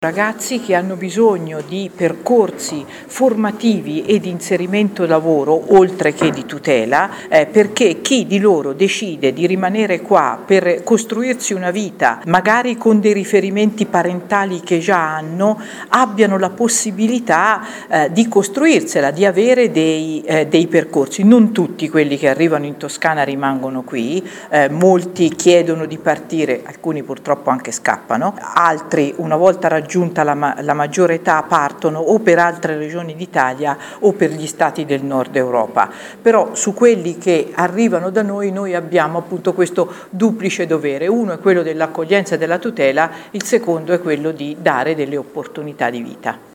Ragazzi che hanno bisogno di percorsi formativi e di inserimento lavoro, oltre che di tutela, perché chi di loro decide di rimanere qua per costruirsi una vita, magari con dei riferimenti parentali che già hanno, abbiano la possibilità di costruirsela, di avere dei percorsi. Non tutti quelli che arrivano in Toscana rimangono qui, molti chiedono di partire, alcuni purtroppo anche scappano, altri una volta raggiunta la maggiore età partono o per altre regioni d'Italia o per gli stati del nord Europa. Però su quelli che arrivano da noi abbiamo appunto questo duplice dovere: uno è quello dell'accoglienza e della tutela, il secondo è quello di dare delle opportunità di vita.